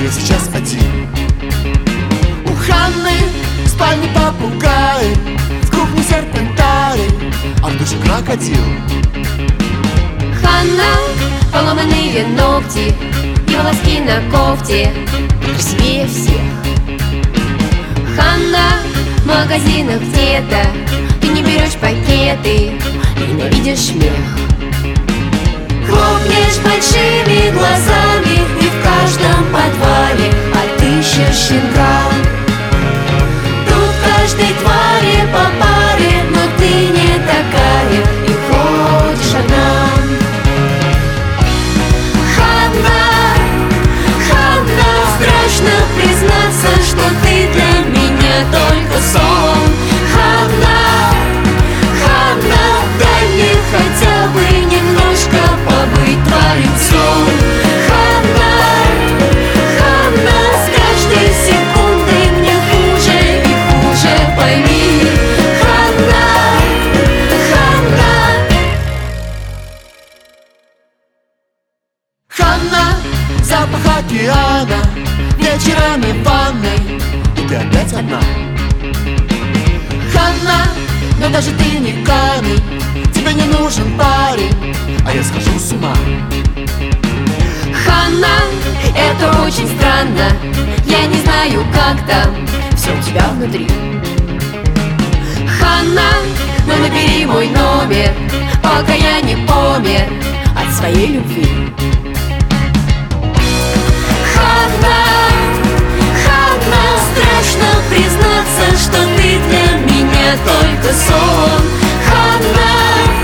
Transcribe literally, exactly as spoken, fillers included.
я сейчас один. У Ханны в спальне попугаи, в кухне серпентарий, а в душе крокодил. Ханна, поломанные ногти и волоски на кофте красивее всех. Ханна, в магазинах где-то ты не берешь пакеты и ненавидишь смех. Хлопнешь большими глазами и в каждом подвале отыщешь щенка. Тут каждой твари по паре, но ты не такая и ходишь одна. Ханна, Ханна, страшно признаться, что ты для меня только сон. Ханна, Ханна, дай мне хотя бы немножко побыть твоим сном. Ханна, Ханна, с каждой секундой мне хуже и хуже, пойми. Ханна, Ханна. Ханна, запах океана, вечерами в ванной, и ты опять одна. Ханна, но даже ты не камень, тебе не нужен парень, а я схожу с ума. Ханна, это очень странно, я не знаю, как там все у тебя внутри. Ханна, ну набери мой номер, пока я не помер от своей любви. Ханна, Ханна, страшно признаться, что ты для меня только сон. Ханна,